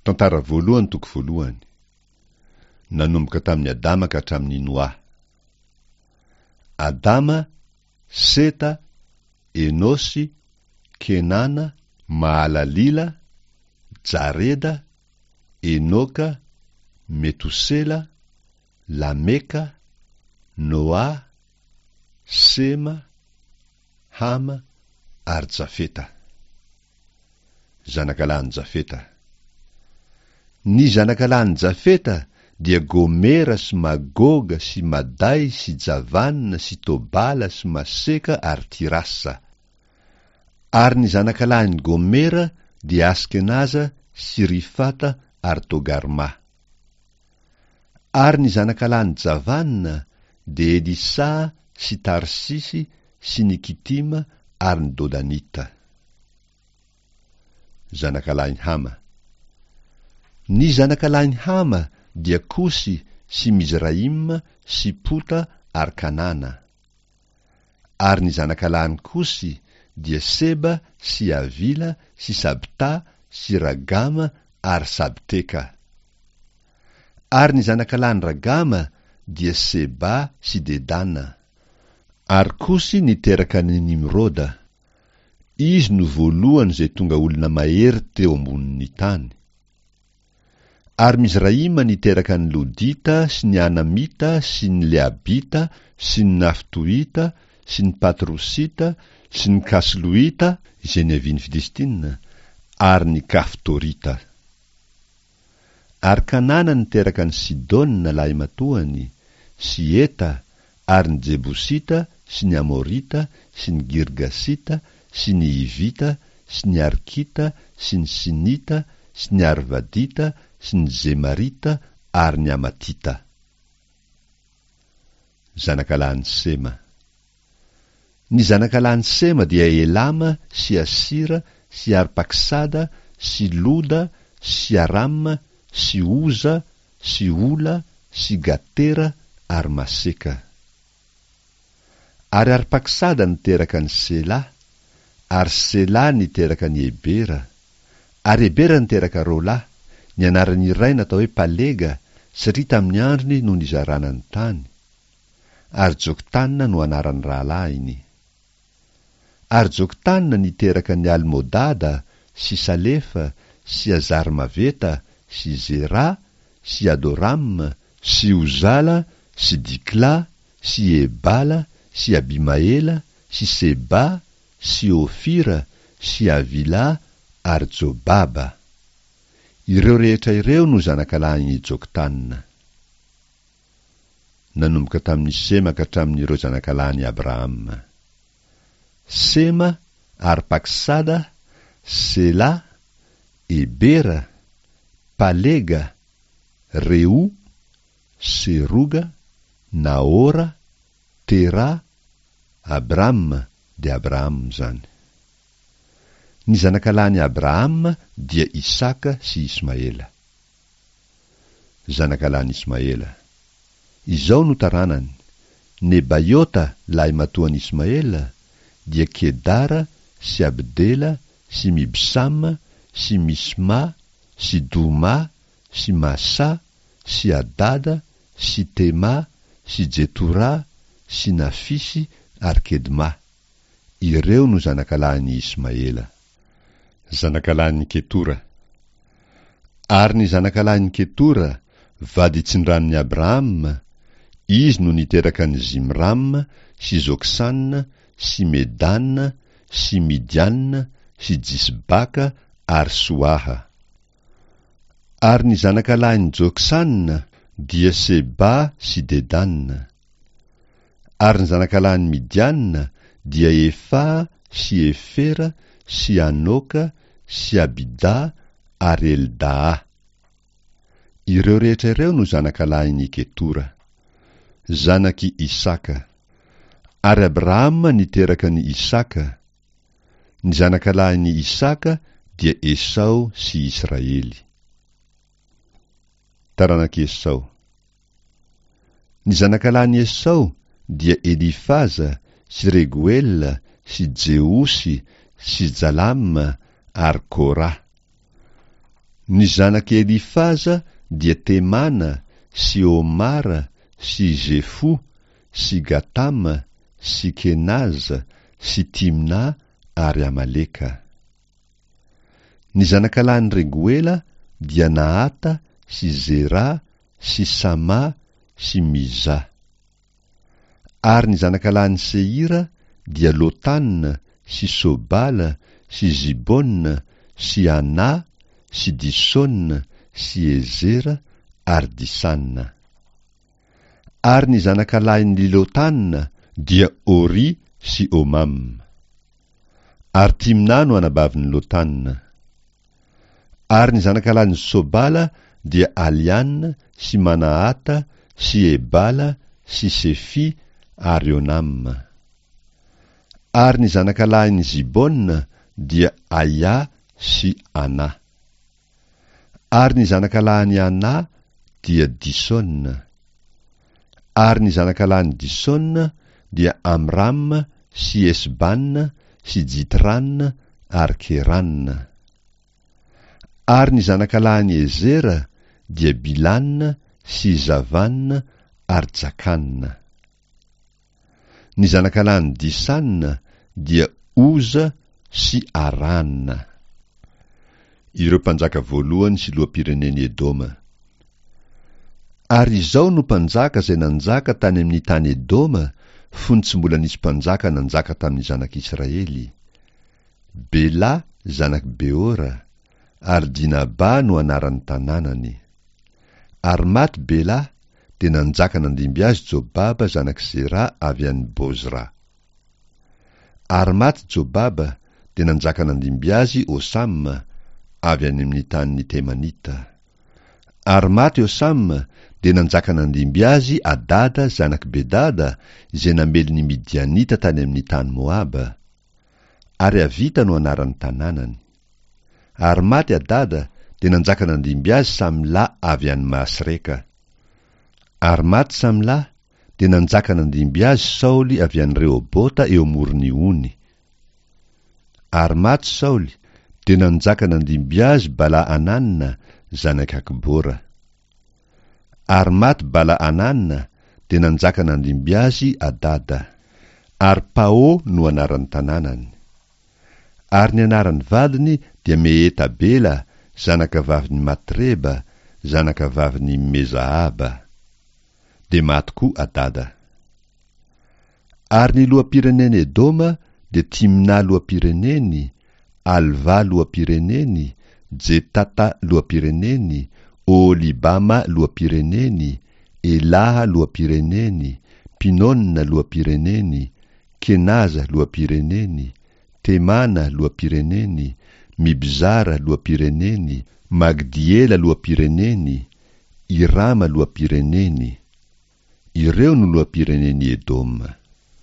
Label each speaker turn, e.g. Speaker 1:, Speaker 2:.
Speaker 1: Tantara voalohany toko voalohany. Nanomboka tamin'ny Adama ka hatramin'ny Noa. Adama, Seta, Enosy, Kenana, Mahalalila, Jareda, Enoka, Metusela, Lameka, Noa, Sema, Hama ary Jafeta. Zanakalahin'i Jafeta. Ny zanakalahin'i Jafeta dia Gomera sy Magoga sy Madai sy Javanna sy Tobala sy Maseka ary Tirasa. Ary ny zanakalahin'i Gomera dia Askenaza sy Rifata ary Togarma. Ary ny zanakalahin'i Javanna dia Elisa sy Tarsisy sy ny Kitima ary ny Dodanita. Zanakalahin'i Hama. Ny zanakalahin'i Hama dia Kosy sy Mizraim sy Pota ary Kanana. Ary ny zanakalahin'i Kosy dia Seba sy Avila sy Sabta sy Ragama ary Sabteka. Ary ny zanakalahin'i Ragama dia Seba sy Dedana. Ary Kosy niteraka ny Nimroda. Izy no voalohany zay tonga olona mahery teo ambonin'ny tany. Ary Mizraima niteraka ny Lodita sy ny Anamita sy ny Leabita sy ny Naftoita sy ny Patrosita sy ny Kasloita izay ny avian'ny Filistina ary ny Kaftorita. Ary Kanana niteraka ny Sidona lahy matoany sy Eta ary ny Jebusita sy ny Amorita sy ny Girgasita sy ny Ivita sy ny Arkita sy ny Sinita sy ny Arvadita sy ny Zemarita ary ny Amatita. Zanakalahin'i Sema. Ny zanakalahin'i Sema dia Elama sy Asira sy Arpaksada sy Loda sy Arama sy Oza sy Ola sy Gatera ary Maseka. Ary Arpaksada niteraka ny Sela, ary Sela niteraka ny Ebera, ary Ebera niteraka Rola. Ny anaran'ny iray natao hoe Palega satria tamin'ny androny no nizarana ny tany. Ary Joktanna no anaran'ny rahalahiny. Ary Joktanna niteraka ny Almodada sy Salefa sy Azarmaveta sy Zera sy Adoram sy Uzala sy Dikla sy Ebala sy Abimaela sy Seba sy Ofira sy Avila ary Jobaba. Ireo rehetra ireo no zanakalahin'i Joktanna. Nanomboka tamin'ny Sema ka hatramin'ireo zanakalahin'i Abrahama. Sema, Arpaksada, Sela, Ebera, Palega, Reu, Seruga, Naora, Tera, Abrahama dia Abrahama zany. Ny zanakalahin'i Abrahama dia Isaka sy Ismaela. Zanakalahin'i Ismaela. Izao no taranany. Nebaiota lahy matoan'i Ismaela dia Kedara sy Abdela sy Mibsama sy Misma sy Doma sy Masa sy Adada sy Tema sy Jetura sy Nafisy ary Kedma. Ireo no zanakalahin'i Ismaela. Zanakalahin'i Ketura. Ary ny zanakalahin'i Ketura vady tsindranin'i Abrahama, izy no niteraka ny Zimram sy Zoksanna sy Medanna sy Midianna sy Jisbaka ary Soaha. Ary ny zanakalahin'i Joksanna dia Seba sy Dedanna. Ary ny zanakalahin'i Midianna dia Efa sy Efera sy Anoka sy Abida ary Eldaa. Ireo rehetra ireo no zanakalahin'i Ketura. Zanaky Isaka. Ary Abrahama niteraka ny Isaka. Ny zanakalahin'i Isaka dia Esau sy Israely. Taranak'i Esau. Ny zanakalahin'i Esau dia Elifaza sy Reguela sy Jeusy sy Jalama ary Korah. Ny zanaky Elifaza dia Temana sy Omara sy Zefo sy Gatama sy Kenaza sy Timna ary Amaleka. Ny zanakalany Reguela dia Nahata sy Zera sy Sama sy Miza. Ary ny zanakalany Seira dia Lotanna sy Sobala sy Zibonna sy Ana sy Disonna sy Ezera ary Disanna. Ary ny zanakalain'ny Lotanna dia Ori sy Omam. Ary Timna no anabavin'ny Lotanna. Ary ny zanakalain'ny Sobala dia Alianna sy Manahata sy Ebala sy Sefi ary Onam. Ary ny zanakalain'ny Zibonna dia Aya sy Ana. Ary ny zanakalain'ny Ana dia Disonna. Ary ny zanakalain'ny Disonna dia Amram sy Esbanna sy Jitranna ary Keranna. Ary ny zanakalain'ny Ezera dia Bilanna sy Zavanna ary Jakanna. Ny zanakalain'ny Disanna dia Oza sy Aranna. Ireo mpanjaka voalohany sy lohampireneny Edoma. Ary izao no mpanjaka izay nanjaka tany amin'ny tany Edoma, fony tsy mbola nisy mpanjaka nanjaka tamin'ny zanak'Israely. Bela zanaky Beora, ary Dinaba no anaran'ny tanànany. Ary maty Bela, dia nanjaka nandimby azy Jobaba zanaky Zera avy an'ny Bozra. Ary maty Jobaba, dia nanjaka nandimby azy Osama avy any amin'ny tanin'ny Temanita. Ary maty Osama, dia nanjaka nandimby azy Adada zanaky Bedada, izay namely ny Midianita tany amin'ny tany Moaba. Ary Avita no anaran'ny tanànany. Ary maty Adada, dia nanjaka nandimby azy Samla avy any Masreka. Ary maty Samla, dia nanjaka nandimby azy Saoly avy any Rehobota eo amoron'ny Ony. Ary maty Saoly, dia nanjaka nandimby azy Bala-Ananna zanaky Akbora. Ary maty Bala-Ananna, dia nanjaka nandimby azy Adada. Ary Pao no anaran'ny tanànany. Ary ny anaran'ny vadiny dia Mehetabela zanaka vavin'ny Matreba zanaka vavin'ny Mezaaba. Dia maty koa Adada. Ary ny lohampireneny Edoma dia Timna lohampireneny, Alva lohampireneny, Jetata lohampireneny, Olibama lohampireneny, Elaha lohampireneny, Pinonna lohampireneny, Kenaza lohampireneny, Temana lohampireneny, Mibzara lohampireneny, Magdiela lohampireneny, Irama lohampireneny. Ireo no lohampireneny Edoma.